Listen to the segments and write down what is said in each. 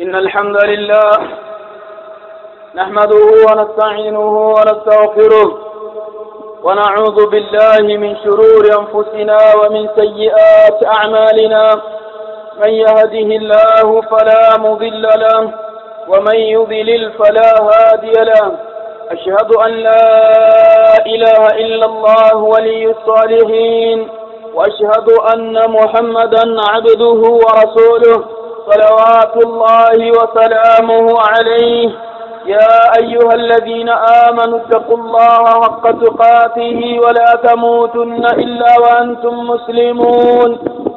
إن الحمد لله نحمده ونستعينه ونستغفره ونعوذ بالله من شرور أنفسنا ومن سيئات أعمالنا. من يهده الله فلا مضل له ومن يضلل فلا هادي له. أشهد أن لا إله إلا الله ولي الصالحين وأشهد أن محمدا عبده ورسوله صلوات الله وسلامه عليه. يا أيها الذين آمنوا اتقوا الله حق تقاته ولا تموتن إلا وأنتم مسلمون.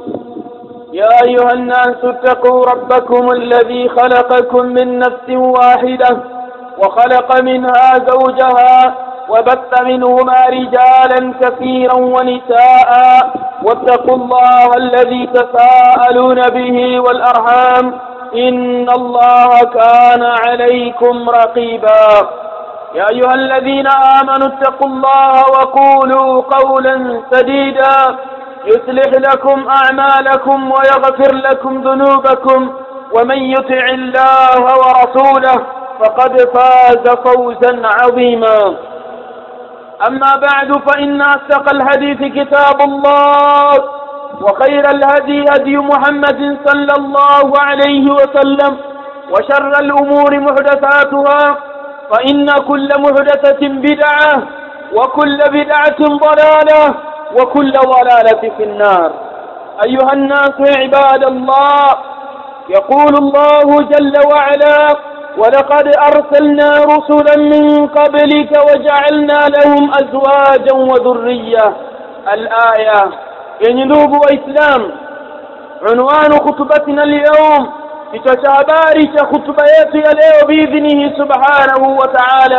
يا أيها الناس اتقوا ربكم الذي خلقكم من نفس واحدة وخلق منها زوجها وبث منهما رجالا كثيرا ونساء واتقوا الله الذي تساءلون به والأرحام إن الله كان عليكم رقيبا. يا أيها الذين آمنوا اتقوا الله وقولوا قولا سديدا يصلح لكم أعمالكم ويغفر لكم ذنوبكم ومن يطع الله ورسوله فقد فاز فوزا عظيما. أما بعد فإن أصدق الحديث كتاب الله وخير الهدي هدي محمد صلى الله عليه وسلم وشر الأمور محدثاتها فإن كل محدثة بدعة وكل بدعة ضلالة وكل ضلالة في النار. أيها الناس عباد الله، يقول الله جل وعلا: ولقد أرسلنا رسلا من قبلك وجعلنا لهم أزواجا وذرية. الآية. ينذوب وإسلام، عنوان خطبتنا اليوم بتشابارك خطبيات اليوم بإذنه سبحانه وتعالى: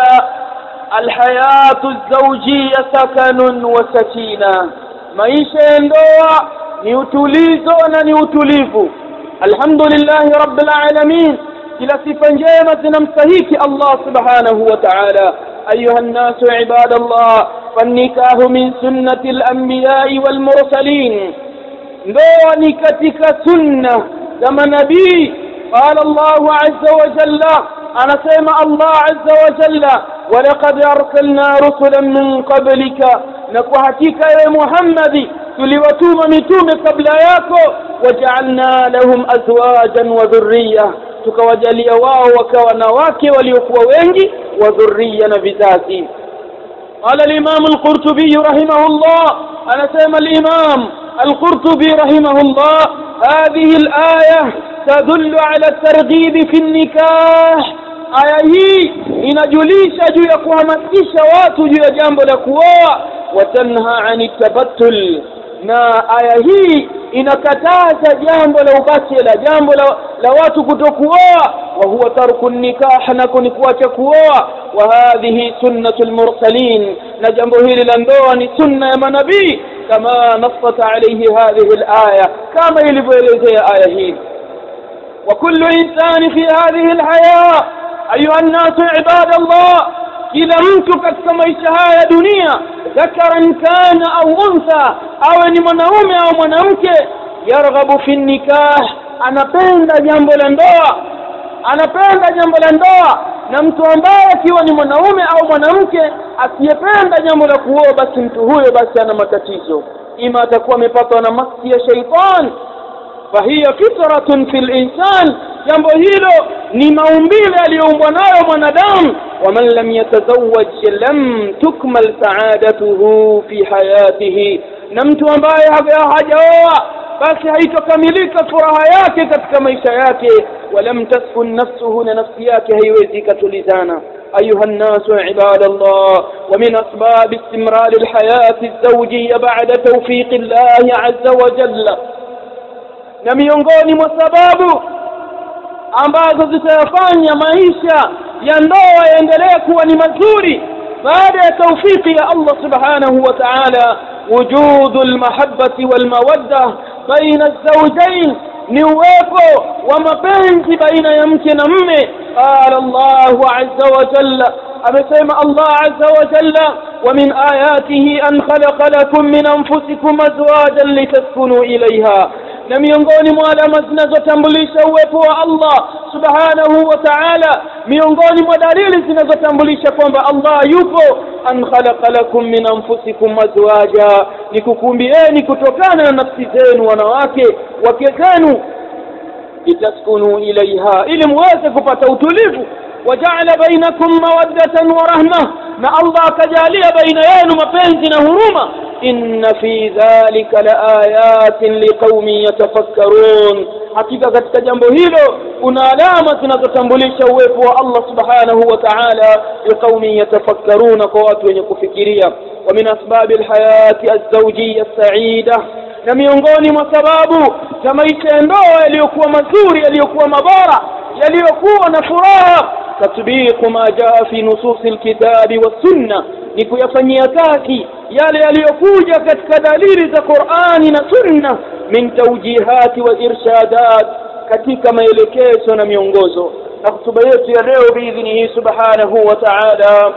الحياة الزوجية سكن وسكينة. maisha ya ndoa ni utulizo na ni utulivu. Alhamdulillahi rabbil alamin, kila sifa njema zinamstahiki Allah subhanahu wa ta'ala. أيها الناس عباد الله، فالنكاح من سنة الأنبياء والمرسلين. ndoa ni katika sunna za manabii. قال الله عز وجل، anasema Allah azza wa jalla: walaqad arsalna rusulan min qablika, na kwa hakika ya Muhammad tuliwatuma mitume kabla yako. waja'alna lahum azwajan wa dhurriyyah, tukawajalia wao wakawa na wake waliokuwa wengi, wa dhurriya na vizazi. قال الإمام القرطبي رحمه الله، أنا سيما الإمام القرطبي رحمه الله: هذه الآية تدل على الترغيب في النكاح. aya hii inajulisha juu ya kuhamasisha watu juu ya jambo la kuoa, watanha ani tabattul, na aya hii inakataza jambo la ubachela, jambo la watu kutokuoa, wa huwa tarku nikah, na kuacha kuoa. wa hadhihi sunnatul mursalin, na jambo hili la ndoa ni sunna ya manabii, kama nassat alayhi hadhihi alaya, kama ilivyoelezea aya hii. wa kullu insani fi hadhihi alhaya ayuha an-nas ibadallah, kila mtu katika maisha haya ya dunia, dhakaran kana au untha, awe ni mwanaume au mwanamke, yarghabu fi nikah, anapenda jambo la ndoa, anapenda jambo la ndoa. Na mtu ambaye akiwa ni mwanaume au mwanamke asiyependa jambo la kuoa, basi mtu huyo basi ana matatizo, ima atakuwa amepatwa na masi ya shaitan, fahiya fitratun fil insan, jambo hilo ni maumbile aliyoumbwa nayo mwanadamu. waman lam yatazawwaj lam tukmal sa'adatuhu fi hayatihi, na mtu ambaye hajaoa basi haitokamilika furaha yake katika maisha yake. walam taskun nafsuhu, na nafsi yake haiwezi katulizana. أيها الناس عباد الله، ومن أسباب استمرار الحياة الزوجية بعد توفيق الله عز وجل، na miongoni mwa sababu ambazo zitayafanya maisha ya ndoa yaendelee kuwa ni mazuri baada ya tawfiki ya Allah subhanahu wa ta'ala, wujudul mahabbati wal mawadda baina az-zawjayn, ni uwepo wa mapenzi baina ya mke na mume. qala Allahu azza wa jalla, amesema Allah azza wa jalla: wa min ayatihi an khalaqa lakum min anfusikum azwajan litaskunu ilayha, na miongoni mwa alama zinazotambulisha uwepo wa Allah subhanahu wa ta'ala miongoni mwa dalili zinazotambulisha kwamba Allah yupo an khalaqa lakum min anfusikum azwaja nikukumbieni kutokana na nafsi zenu wanawake wake zenu litaskunu ilaiha ili muweze kupata utulivu waja'ala bainakum mawaddatan wa rahma na Allah akajalia baina yenu mapenzi na huruma inna fi dhalika laayatin liqaumin yatafakkarun hakika katika jambo hilo kuna alama zinazotambulisha uwepo wa Allah subhanahu wa ta'ala liqaumin yatafakkarun kwa watu wenye kufikiria wa min asbabil hayati az-zawjiyya as-sa'ida na miongoni mwa sababu za maisha ya ndoa yaliyokuwa mazuri yaliyokuwa mabora yaliyokuwa na furaha tatbiqu ma jaa fi nususil kitabi was sunnah ni kuyafanyia kazi yale yaliyokuja katika dalili za Qur'ani na Sunna min tawjihati wa irshadat katika maelekezo na miongozo na hotuba yetu ya leo biidhnihi subhanahu wa ta'ala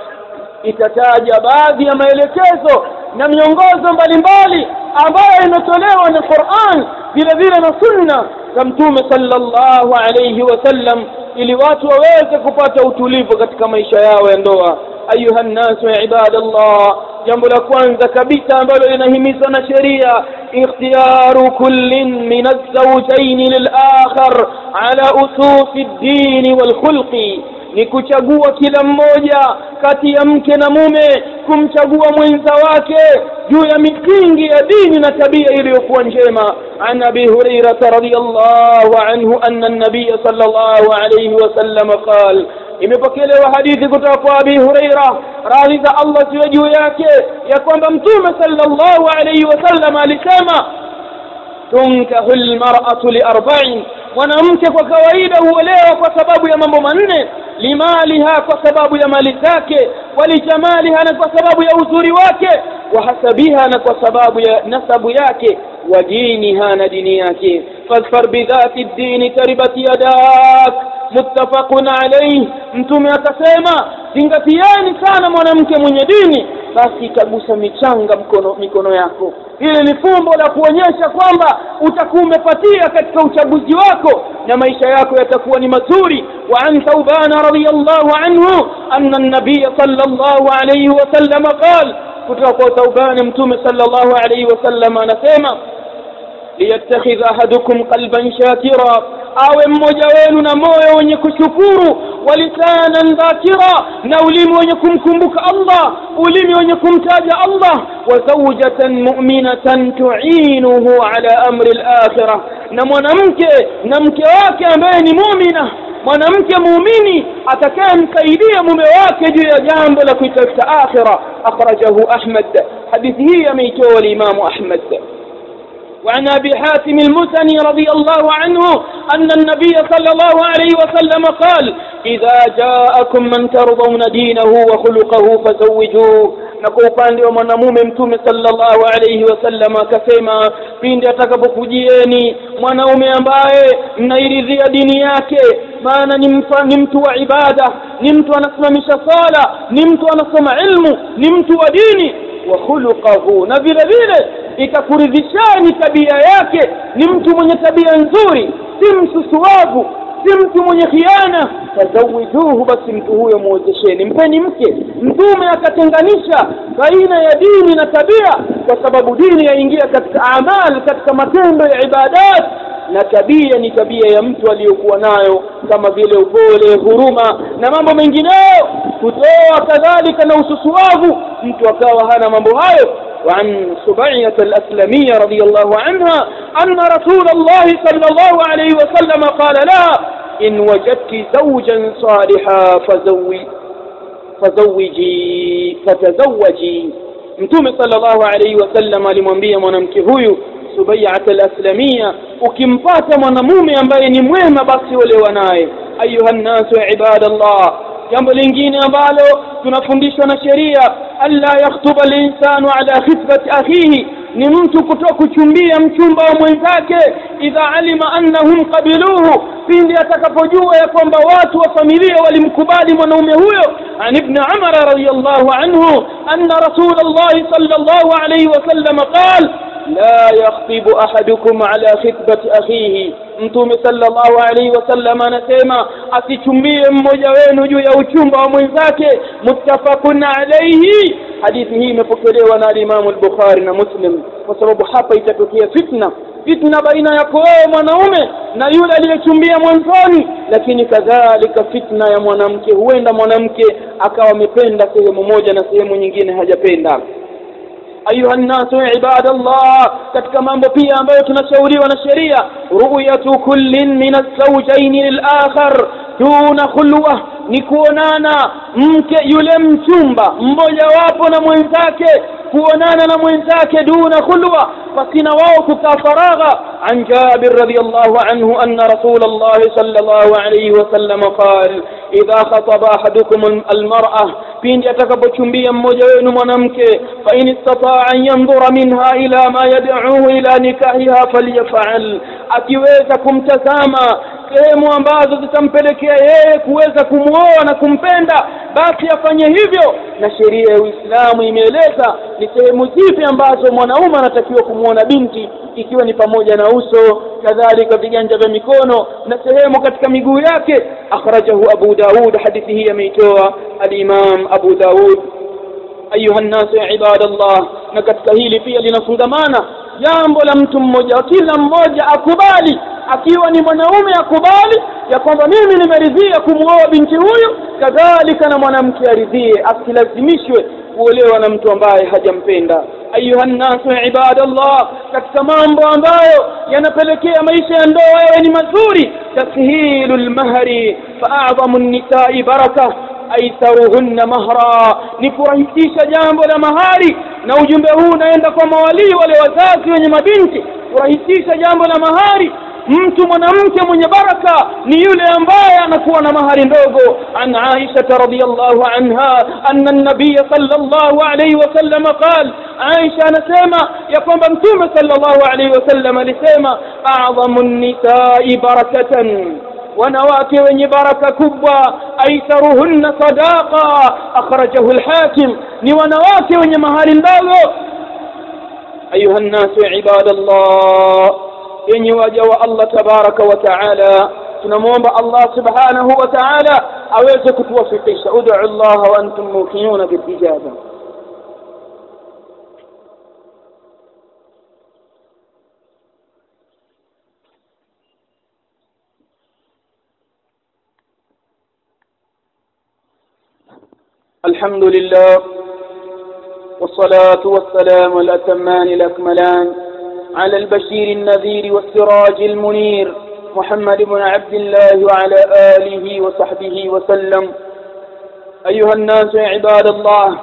itataja baadhi ya maelekezo na miongozo mbalimbali ambayo inatolewa na Qur'an vile vile na Sunna za Mtume sallallahu alayhi wasallam ili watu waweze kupata utulivu katika maisha yao ya ndoa ayuha nasu ibadallah jambo la kwanza kabisa ambalo linahimizwa na sheria ikhtiyaru kullin min az-zawjayn lil-akhar ala usufi ad-din wal-khulqi ni kuchagua kila mmoja kati ya mke na mume kumchagua mwenza wake juu ya misingi ya dini na tabia iliyokuwa njema an Abi Hurairah radhiyallahu anhu anna an-nabiy sallallahu alayhi wasallam qala imepokelewa hadithi kutoka kwa Abi Hurairah radhi za Allah ziwe juu yake ya kwamba Mtume sallallahu alayhi wasallam alisema tunkahul mar'atu li arba'in mwanamke kwa kawaida huolewa kwa sababu ya mambo manne limaliha kwa sababu ya mali zake walijamaliha na kwa sababu ya uzuri wake wa hasabiha na kwa sababu ya nasabu yake wa diniha na dini yake fadfar bidhati ad-din taribat yadak muttafaqun alayhi mtume akasema zingatieni sana mwanamke mwenye dini basi itagusa michanga mikono yako hili ni fumbo la kuonyesha kwamba utakuwa umepatia katika uchaguzi wako na maisha yako yatakuwa ni mazuri wa an Thawban radhiyallahu anhu anna an-nabiy sallallahu alayhi wasallam qala kutoka kwa Thawban mtume sallallahu alayhi wasallam anasema liyattakhidha ahadukum qalban shakira awe mmoja wenu na moyo wenye kushukuru walisanan dhakira na ulimi wenye kumkumbuka Allah ulimi wenye kumtaja Allah wa zawjatan mu'minatan tu'inuhu ala amri al-akhirah na mwanamke na mke wake ambaye ni muumina mwanamke muumini atakayemsaidia mume wake juu ya jambo la kuitafuta akhirah akhrajahu Ahmad hadithi hii ameitoa al-Imam Ahmad وعن أبي حاتم المزني رضي الله عنه أن النبي صلى الله عليه وسلم قال إذا جاءكم من ترضون دينه وخلقه فزوجوه نكوفاندي ومنامومه mtume sallallahu alayhi wasallam akasema pindi atakapokujieni mwanaume ambaye mnairidhia dini yake maana ni mtu wa ibada ni mtu anasimamisha sala ni mtu anasoma ilmu ni mtu wa dini wa khuluquhu na vile vile itakuridhishani tabia yake ni mtu mwenye tabia nzuri si msusuavu si mtu mwenye khiana tazawijuhu basi mtu huyo muozesheni mpeni mke mtume akatenganisha baina ya dini na tabia kwa sababu dini yaingia katika amali katika matendo ya ibadat na tabia ni tabia ya mtu aliyokuwa nayo kama vile upole huruma na mambo mengineyo kutoa kadhalika na ususuavu mtu akawa hana mambo hayo وعن سبيعة الأسلمية رضي الله عنها أن رسول الله صلى الله عليه وسلم قال لها إن وجدت زوجا صالحا فتزوجي متوم صلى الله عليه وسلم alimwambia mwanamke huyu Subay'at al-Aslamiyya ukimpata mwanamume ambaye ni mwema basi olewa naye ayuha nasu ibadallah jambo lingine ambalo tunafundishwa na sheria alla yakhutuba al-insanu ala khitbati akhihi ni mtu kutokuchumbia mchumba wa mwenzake idha alima annahum qabiluhu pindi atakapojua ya kwamba watu wa familia walimkubali mwanaume huyo an ibn Umar radiyallahu anhu anna rasulullah sallallahu alayhi wasallam qala لا يخطب أحدكم على خطبة أخيه Mtume sallallahu alaihi wasallam anasema asichumbie mmoja wenu juu ya uchumba wa mwenzake. Muttafaqun alayhi. Hadithi hii imepokelewa na Imam al-Bukhari na Muslim, kwa sababu hapa itatokea fitna baina yako wewe mwanaume na yule aliyechumbia mwanzoni. Lakini kadhalika fitna ya mwanamke, huenda mwanamke akawa amependa sehemu moja na sehemu nyingine hajapenda. Ayuha nasu ibadallah, katika mambo pia ambayo tunashauriwa na sheria, ru'yatu kullin min az-zawjayn lil-akhar duna khulwa, ni kuonana mke yule mchumba mmoja wapo na mwenzake, kuonana na mwenzake duna khulwa, fasina wao kukaa faragha. An Jabir radiyallahu anhu anna Rasulullah sallallahu alayhi wasallam qala idha khataba ahadukum almar'a, pindi atakapochumbia mmoja wenu mwanamke, fa in istata'a an yanzura minha ila ma yad'uhu ila nikahiha falyaf'al, akiweza kumtazama sehemu ambazo zitampelekea yeye kuweza kumuoa na kumpenda, basi afanye hivyo. Na sheria ya Uislamu imeeleza ni sehemu zipi ambazo mwanaume anatakiwa kumuona binti, ikiwa ni pamoja na uso, kadhalika viganja vya mikono na sehemu katika miguu yake. Akhrajahu Abu Daud, hadithi hii ameitoa al-Imam Abu Daud. Ayuha nasu ibadallah, na katika hili pia linafungamana jambo la mtu mmoja, kila mmoja akubali, akiwa ni mwanaume akubali ya kwamba mimi nimeridhia kumuoa binti huyu, kadhalika na mwanamke aridhie, asilazimishwe kuolewa na mtu ambaye hajampenda. Ayuha nasu ibadallah, katika mambo ambayo yanapelekea maisha ya ndoa yawe ni mazuri, takhilul mahri fa'adhamu an-nisa'i baraka aitharuhunna mahra, ni kurahisisha jambo la mahari. Na ujumbe huu unaenda kwa mawali wale wazazi wenye mabinti, kurahisisha jambo la mahari. Mtu mwanamke mwenye baraka ni yule ambaye anakuwa na mahari ndogo. An Aisha radhiyallahu anha anna an-nabiy sallallahu alayhi wasallam qala, Aisha anasema ya kwamba Mtume sallallahu alayhi wasallam alisema a'zamu an-nisa'i barakatan, wanawake wenye baraka kubwa, aitharuhunna sadaqa, akhrajahu al-Hakim, ni wanawake wenye mahari ndogo. Ayuha nasu ibadallah, yenye waja wa Allah tabaraka wa taala, tunamuomba Allah subhanahu wa taala aweze kutuwafikisha. Ud'u Allah wa antum muqinuna bil ijaba. الحمد لله والصلاة والسلام الأتمان الأكملان على البشير النذير والسراج المنير محمد بن عبد الله وعلى آله وصحبه وسلم. أيها الناس عباد الله,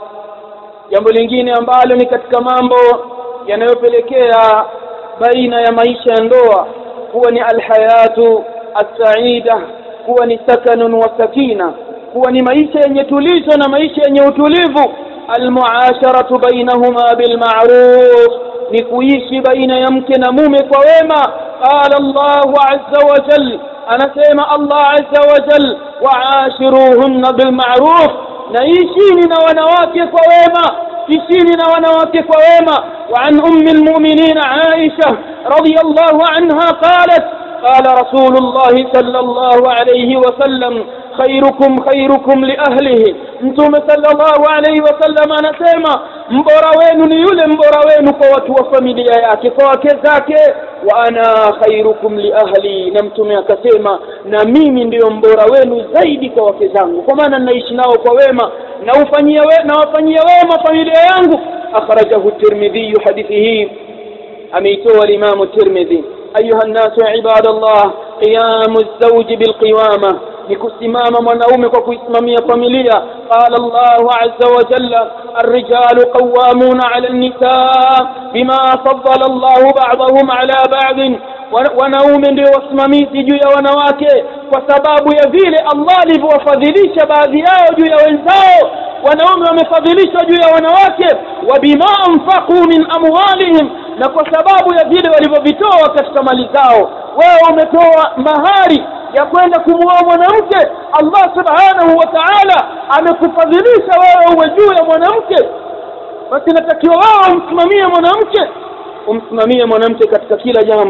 jambo lingine ambalo ni katika mambo yanayopelekea baina ya maisha ya ndoa kuwa ni alhayatu as-sa'ida, kuwa ni sakanun wa sakina, kuwa ni maisha yenye tulizo na maisha yenye utulivu. Almuasharatu bainahuma bilma'ruf, ni kuishi baina ya mke na mume kwa wema. Qala Allahu azza wa jalla, anasema Allah azza wa jalla, wa'ashiruhunna bilma'ruf, na ishini na wanawake kwa wema, ishini na wanawake kwa wema. Wa an ummi almu'minin Aisha radhiyallahu anha qalat qala Rasulullah sallallahu alayhi wa sallam khairukum li ahlihi, Mtume sallallahu alayhi wasallam anasema mbora wenu ni yule mbora wenu kwa watu wa familia yake, kwa wake zake. Wa ana khairukum li ahli, na Mtume akasema na mimi ndio mbora wenu zaidi kwa wake zangu, kwa maana naishi nao kwa wema na wafanyia wema familia yangu. Akhrajahu Tirmidhi, hadithi hii ameitoa al-Imam at-Tirmidhi. Ayuha an-nasu ibadallah, qiyamu az-zawji bil-qiwama, ni kusimama mwanaume kwa kuisimamia familia. Qala Allahu azza wa jalla, ar-rijalu qawwamuna 'ala an-nisaa bima faddala Allahu ba'dahum 'ala ba'd, wanaume ndio wasimamizi juu ya wanawake kwa sababu ya vile Allah alivyowafadhilisha baadhi yao juu ya wenzao. Wanaume wamefadhilishwa juu ya wanawake. Wa bima anfaqu min amwalihim, na kwa sababu ya vile walivyovitoa katika mali zao. Wewe umetoa mahari ya kwenda kumuoa mwanamke, Allah subhanahu wa ta'ala amekufadhilisha wewe uwe juu ya mwanamke, basi natakiwa wewe umsimamie mwanamke katika kila jambo.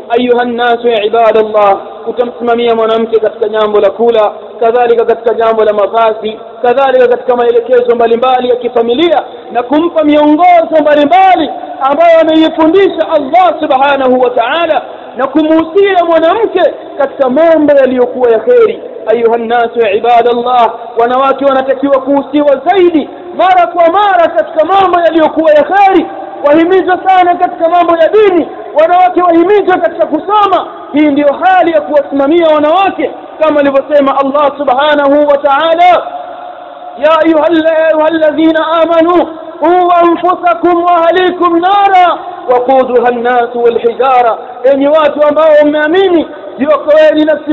ayuha an-nas ya ibadallah utamsimamia mwanamke katika jambo la kula, kadhalika katika jambo la mavazi, kadhalika katika maelekezo mbalimbali ya kifamilia na kumpa miongozo mbalimbali ambayo ameifundisha Allah subhanahu wa ta'ala na kumuhusia mwanamke katika mambo yaliyokuwa ya kheri. ayuha an-nas ya ibadallah wanawake wanatakiwa kuhusiwa zaidi mara kwa mara katika mambo yaliyokuwa ya kheri, wahimizwa sana katika mambo ya dini, wanawake wahimizwa katika kusoma. Hii ndio hali ya kuwasimamia wanawake kama alivyosema Allah subhanahu wa ta'ala, ya ayyuhalladhina amanu qu anfusakum wa ahlikum nara waquduha an-nas wal hijara, enyi watu ambao mmeamini jiokoeni nafsi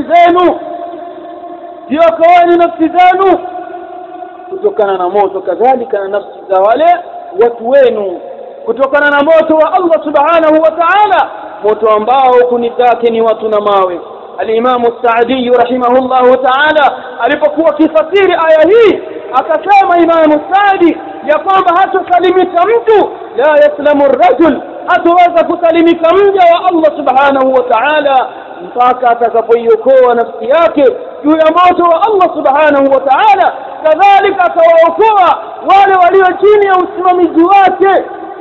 zenu kutokana na moto, kadhalika na nafsi za wale watu wenu kutokana na moto wa Allah subhanahu wa ta'ala, moto ambao kuni zake ni watu na mawe. Al-Imam As-Sa'di rahimahullahu ta'ala alipokuwa kifasiri aya hii akasema Imam As-Sa'di ya kwamba hatosalimika mtu, la yaslamu ar-rajul, hataweza kusalimika mja wa Allah subhanahu wa ta'ala mpaka atakapoiokoa nafsi yake juu ya moto wa Allah subhanahu wa ta'ala, kadhalika atawaokoa wale walio chini ya usimamizi wake.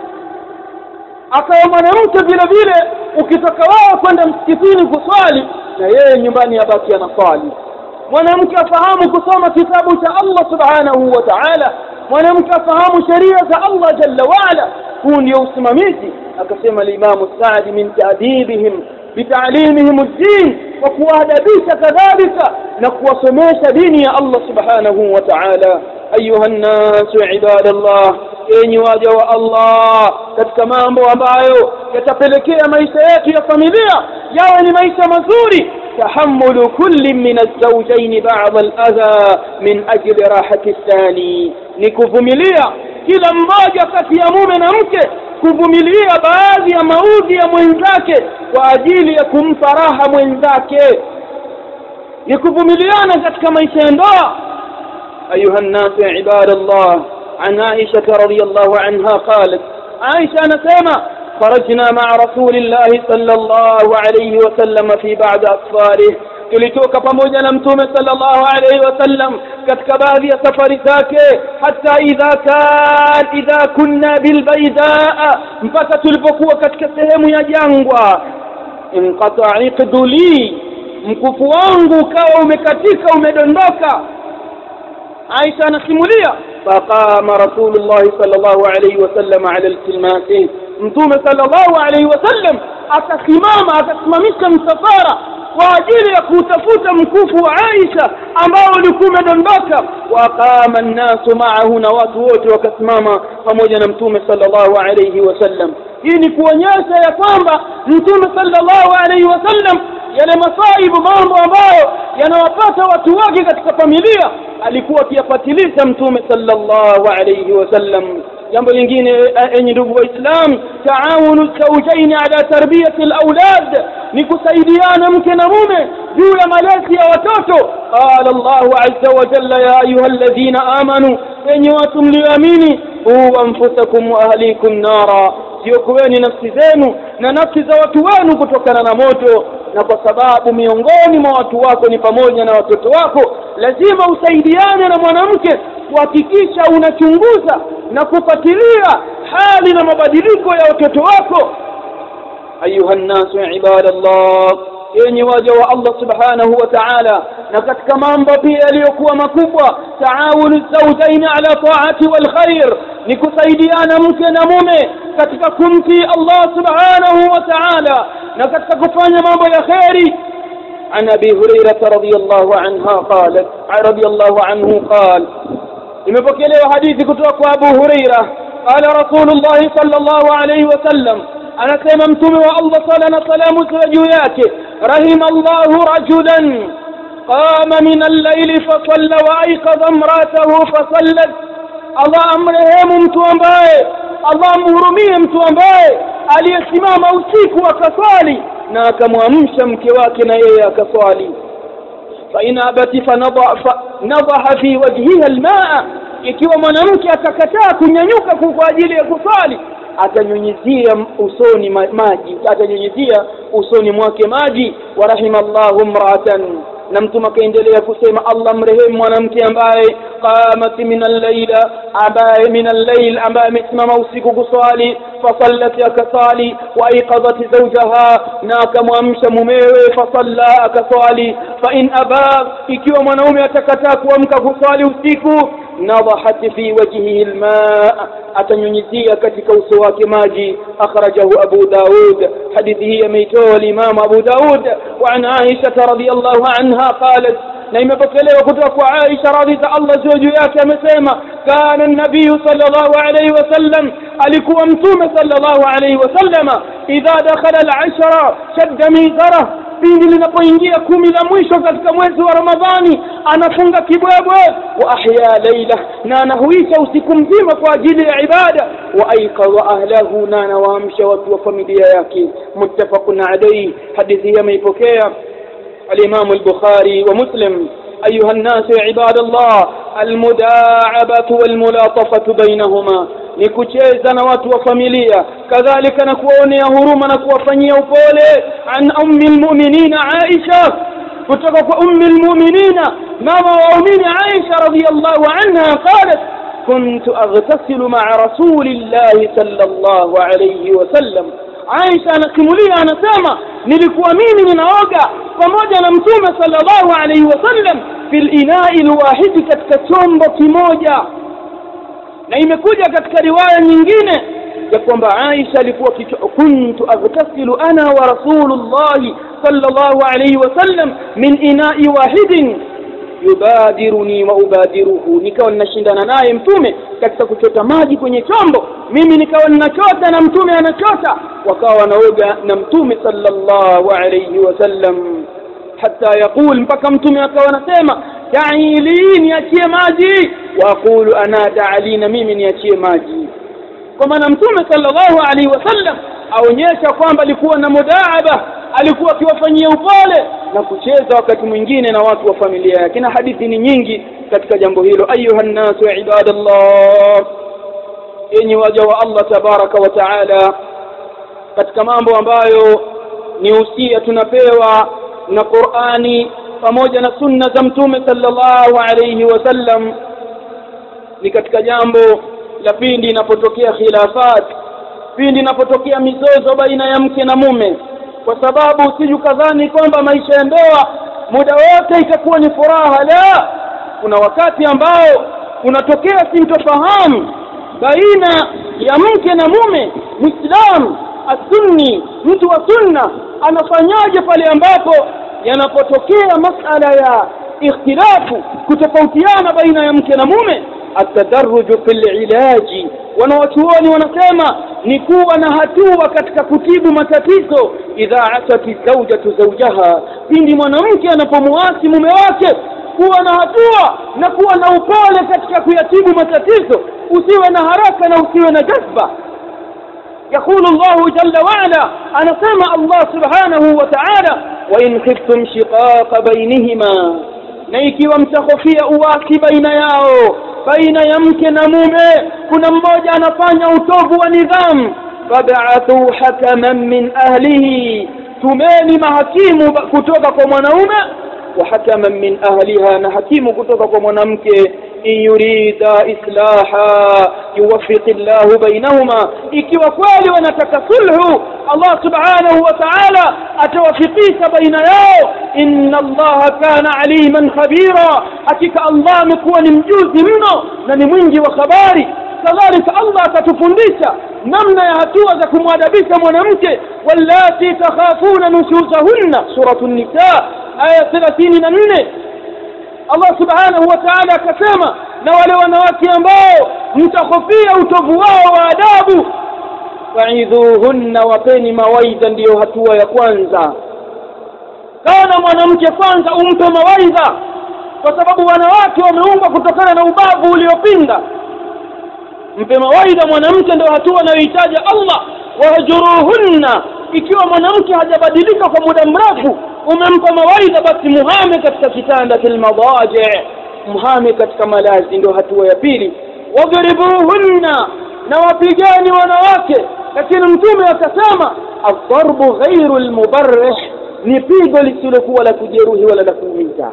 Akawa mwanamke vile vile ukitoka wao kwenda msikitini kuswali na yeye nyumbani abaki anaswali. Mwanamke afahamu kusoma kitabu cha Allah subhanahu wa ta'ala, mwanamke afahamu sheria za Allah jalla wa ala. Huu ndio usimamizi. Akasema al-Imam As-Sa'di min ta'dibihim bita'limihim ad-din, wa kuadabisha kadhalika na kuwasomesha dini ya Allah subhanahu wa ta'ala. ayuha an-nas ibadallah, enyi waja wa Allah, katika mambo ambayo yatapelekea maisha yetu ya familia yawe ni maisha mazuri, tahammulu kulli min az-zawjayn ba'd al-adha min ajli rahati ath-thani, ni kuvumilia kila mmoja kati ya mume na mke kuvumilia baadhi ya maudhi ya mwenzake kwa ajili ya kumpa raha mwenzake, ni kuvumiliana katika maisha ya ndoa. ayuha an-nas ibadallah, عن عائشة رضي الله عنها قالت, عائشة نسمع خرجنا مع رسول الله صلى الله عليه وسلم في بعض أسفاره, tulitoka pamoja na mtume sallallahu alayhi wasallam katika baadhi ya safari zake, hata idha kunna bilbaydaa, mpaka tulipokuwa katika sehemu ya jangwa, inqata iqduli, mkufu wangu ukawa umekatika umedondoka. Aisha anasimulia, faqama Rasulullah sallallahu alayhi wasallam ala al-tilmasi, mtume sallallahu alayhi wasallam akasimamisha msafara kwa ajili ya kutafuta mkufu wa Aisha ambao ulikuwa umedondoka. Waqama an-nasu ma'ahu, na watu wote wakasimama pamoja na mtume sallallahu alayhi wasallam. Hii ni kuonyesha ya kwamba mtume sallallahu alayhi wasallam yale masaibu, mambo ambayo yanawapata watu wake katika familia, alikuwa akiyapatiliza mtume sallallahu alayhi wasallam. jambo lingine, enyi ndugu waislamu, taawunu zawjaini ala tarbiyati alawlad, ni kusaidiana mke na mume juu ya malezi ya watoto. Qala Allahu azza wa jalla, ya ayyuhalladhina amanu, enyi watu mlioamini, qu anfusakum wa ahlikum nara, ziokoeni nafsi zenu na nafsi za watu wenu kutokana na moto. Na kwa sababu miongoni mwa watu wako ni pamoja na watoto wako, lazima usaidiane na mwanamke kuhakikisha unachunguza na kufuatilia hali na mabadiliko ya watoto wako. ayuha an-nasu ibadallah, enyi waja wa Allah subhanahu wa ta'ala, na katika mambo pia yaliyokuwa makubwa, taawunu zawjaini ala ta'ati wal khair, ni kusaidiana mke na mume katika kumtii Allah subhanahu wa ta'ala na katika kufanya mambo ya khairi. عن أبي هريرة رضي الله عنه قال, imepokelewa hadithi kutoka kwa Abu Huraira, qala Rasulullah sallallahu alayhi wasallam, anasema mtume wa Allah sala na salamu juu yake, rahimallahu rajulan qama min al-layli fa salla wa ayqadha imra'atahu fa sallat. Allah amrehemu mtu ambaye, Allah amhurumie mtu ambaye aliyesimama usiku akaswali na akamwamsha mke wake na yeye akaswali. fa in abati fanadha fi wajhiha almaa, ikiwa mwanamke akakataa kunyanyuka kwa ajili ya kuswali, atanyunyizia usoni maji, atanyunyizia usoni mwake maji. Wa rahimallahu imra'atan, na mtume akaendelea kusema Allah mrehemu mwanamke ambaye qamat min al-layla, ambaye amesimama usiku kuswali, fasallat akasali, wa aiqadhat zawjaha, na akamwamsha mumewe, fasalla akaswali. Fa in aba, ikiwa mwanaume atakataa kuamka kuswali usiku, nadahat fi wajhihi almaa, atanyunyizia katika uso wake maji. Akhrajahu Abu Daud, hadithi hii ameitoa Imam Abu Daud. Wa an Aisha radhiyallahu anha qalat, na imepokelewa kutoka kwa Aisha radhiallahu Allah juu yake amesema, kana an-nabiy sallallahu alayhi wasallam, alikuwa mtume sallallahu alayhi wasallama, idha dakhala al-ashra shadda mizara, pindi linapoingia 10 la mwisho katika mwezi wa Ramadhani anafunga kibwebwe. Wa ahya layla, na anahuisha usiku mzima kwa ajili ya ibada. Wa aiqadha ahlahu, na anawaamsha watu wa familia yake. Muttafaqun alayhi, hadithi hii imeipokea الإمام البخاري ومسلم. أيها الناس عباد الله، المداعبة والملاطفة بينهما، نكوcheza na watu wa familia, kadhalika na kuonea huruma na kuwafanyia upole. An ummil mu'minina Aisha, kutoka kwa ummil mu'minina mama wa mu'mini Aisha radhiyallahu anha qalat, kuntu aghtasilu ma'a rasulillahi sallallahu alayhi wasallam. Aisha anasimulia anasema, nilikuwa mimi ninaoga pamoja na mtume sallallahu alayhi wasallam fil ina'i alwahid, katika chombo kimoja. Na imekuja katika riwaya nyingine ya kwamba Aisha alikuwa kuntu aghtasilu ana wa rasulullah sallallahu alayhi wasallam min ina'i wahidin yubadiruni wa ubadiruhu, nikawa ninashindana naye mtume katika kuchota maji kwenye chombo, mimi nikawa ninachota na mtume anachota, wakawa wanaoga na mtume sallallahu alayhi wasallam. Hatta yaqul, mpaka mtume akawa anasema, ta'ili, niachie maji, wa aqulu ana ta'alina, mimi niachie maji. Kwa maana mtume sallallahu alayhi wasallam aonyesha kwamba alikuwa na mudaaba, alikuwa akiwafanyia upole na kucheza wakati mwingine na watu wa familia yake, na hadithi ni nyingi katika jambo hilo. Ayuha an-nasu ibadallah, enyi waja wa Allah tabaraka wa taala, katika mambo ambayo ni usia tunapewa na Qur'ani pamoja na sunna za mtume sallallahu alayhi wasallam, ni katika jambo la pindi inapotokea khilafat, pindi inapotokea mizozo baina ya mke na mume, kwa sababu usijukadhani kwamba maisha ya ndoa muda wote itakuwa ni furaha. La, kuna wakati ambao unatokea sintofahamu baina ya mke na mume. Muislam as-sunni, mtu wa sunna, anafanyaje pale ambapo yanapotokea masala ya ikhtilafu, kutofautiana baina ya mke na mume? Atadarruju fil ilaji, wanawachuoni wanasema ni kuwa na hatua katika kutibu matatizo. Idha atati zawjatu zawjaha, pindi mwanamke anapomuasi mume wake, kuwa na hatua na kuwa na upole katika kuyatibu matatizo, usiwe na haraka na usiwe na jazba. يقول الله جل وعلا، أنا سمع الله سبحانه وتعالى، وإن خفتم شقاق بينهما، نيكي وامتخفي أواكي بين yao, baina ya mke na mume kuna mmoja anafanya utovu wa nidhamu, fab'athu hakaman min ahlihi, tumeni mahakimu kutoka kwa mwanaume, wa hakaman min ahliha, na hakimu kutoka kwa mwanamke. In yurida islaha yuwaffiq Allahu bainahuma, ikiwa kweli wanataka sulhu, Allah subhanahu wa ta'ala atawafikisha baina yao. Inna Allaha kana aliman khabira, hakika Allah amekuwa ni mjuzi mno na ni mwingi wa habari. Kadhalika Allah atatufundisha namna ya hatua za kumwadabisha mwanamke. Wallati takhafuna nushuzahunna, suratul Nisa aya 34. Allah subhanahu wa ta'ala akasema, na wale wanawake ambao mtahofia utovu wao wa adabu, fa'idhuhunna, wapeni mawaidha. Ndiyo hatua ya kwanza. Kana mwanamke kwanza umpe mawaidha, kwa sababu wanawake wameumbwa kutokana na ubavu uliopinda. Mpe mawaidha mwanamke, ndio hatua anayohitaji Allah. Wahjuruhunna, ikiwa mwanamke hajabadilika kwa muda mrefu, umempa mawaidha, basi muhame katika kitanda, fil madaji, muhame katika malazi. Ndio hatua ya pili. Wadribuhunna, na wapigeni wanawake. Lakini mtume akasema ad-darbu ghairu al-mubarrih, ni pigo lisilokuwa la kujeruhi wala la kuumiza.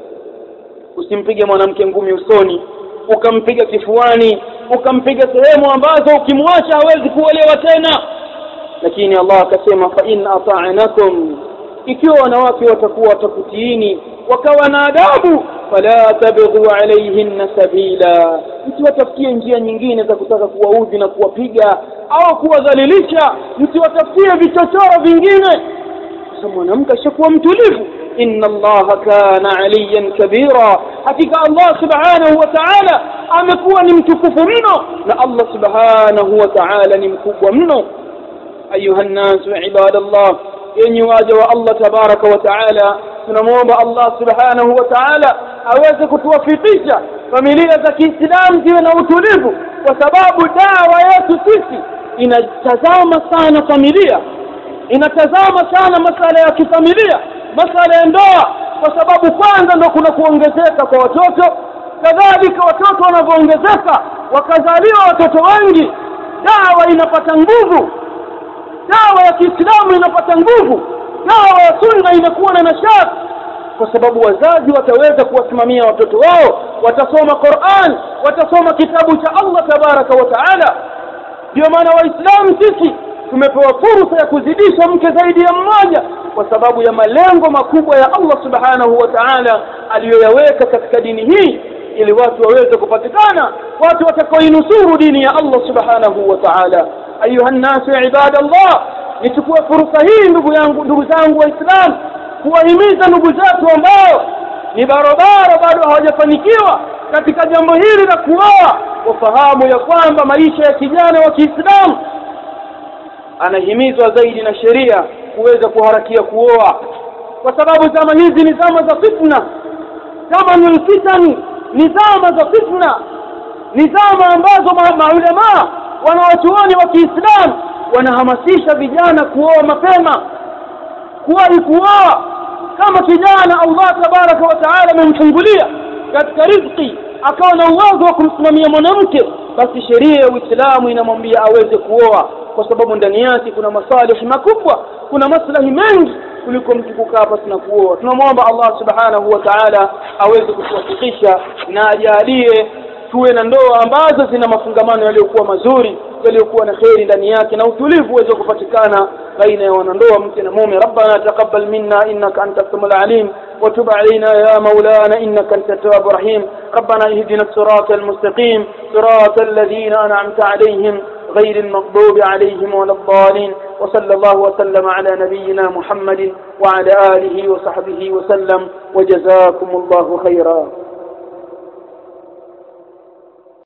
Usimpige mwanamke ngumi usoni, ukampiga kifuani, ukampiga sehemu ambazo ukimwacha hawezi kuolewa tena. Lakini Allah akasema fa in ata'anakum, ikiwa wanawake watakuwa watakutiini wakawa na adabu, fala tabghu alayhinna sabila, msiwatafutie njia nyingine za kutaka kuwaudhi na kuwapiga au kuwadhalilisha, msiwatafutie vichochoro vingine. Sasa mwanamke ashakuwa mtulivu, inna Allaha kana aliyan kabira, hakika Allah subhanahu wa ta'ala amekuwa ni mtukufu mno, na Allah subhanahu wa ta'ala ni mkubwa mno. Ayuha an-nasu ibadallah, enyi waja wa Allah tabaraka wa ta'ala, tunamuomba Allah subhanahu wa ta'ala aweze kutuwafikisha familia za Kiislamu ziwe na utulivu, kwa sababu dawa yetu sisi inatazama sana familia, inatazama sana masuala ya kifamilia, masuala ya ndoa, kwa sababu kwanza ndio kuna kuongezeka kwa watoto. Kadhalika watoto wanavyoongezeka wakazaliwa watoto wengi, dawa inapata nguvu, dawa ya Kiislamu inapata nguvu, dawa ya sunna inakuwa na nashati, kwa sababu wazazi wataweza kuwasimamia watoto wao, watasoma Qur'an, watasoma kitabu cha Allah tabaraka wa taala. Ndio maana waislamu sisi tumepewa fursa ya kuzidisha mke zaidi ya mmoja, kwa sababu ya malengo makubwa ya Allah subhanahu wa ta'ala aliyoyaweka katika dini hii, ili watu waweze kupatikana, watu watakaoinusuru dini ya Allah subhanahu wa ta'ala. Ayuha nasu ibadallah, nichukue fursa hii ndugu zangu waislamu kuwahimiza ndugu zetu ambao ni barabara bado hawajafanikiwa katika jambo hili la kuoa, wafahamu ya kwamba maisha ya kijana wa Kiislamu anahimizwa zaidi na sheria kuweza kuharakia kuoa, kwa sababu zama hizi ni zama za fitna, zama ni fitani, ni zama za fitna, ni zama ambazo maulama wanawachuoni wa Kiislamu wanahamasisha vijana kuoa mapema, kuwahi kuoa. Kama kijana Allah tabaraka wa taala amemfungulia katika riziki, akawa na uwezo wa kumsimamia mwanamke, basi sheria ya Uislamu inamwambia aweze kuoa, kwa sababu ndani yake kuna maslahi makubwa, kuna maslahi mengi kuliko mtu kukaa pasi na kuoa. Tunamwomba Allah subhanahu wa ta'ala aweze kutuwafikisha na ajalie tuwe na ndoa ambazo zina mafungamano yaliyokuwa mazuri, yaliyokuwa na khairi ndani yake, na utulivu uweze kupatikana baina ya wanandoa mke na mume. Rabbana taqabbal minna innaka antas samiul alim wa tub alayna ya maulana innaka antat tawwabur rahim. Rabbana ihdina as-siratal mustaqim siratal ladhina an'amta alayhim غير المغضوب عليهم ولا الضالين. وصلى الله وسلم على نبينا محمد وعلى آله وصحبه وسلم، وجزاكم الله خيرا.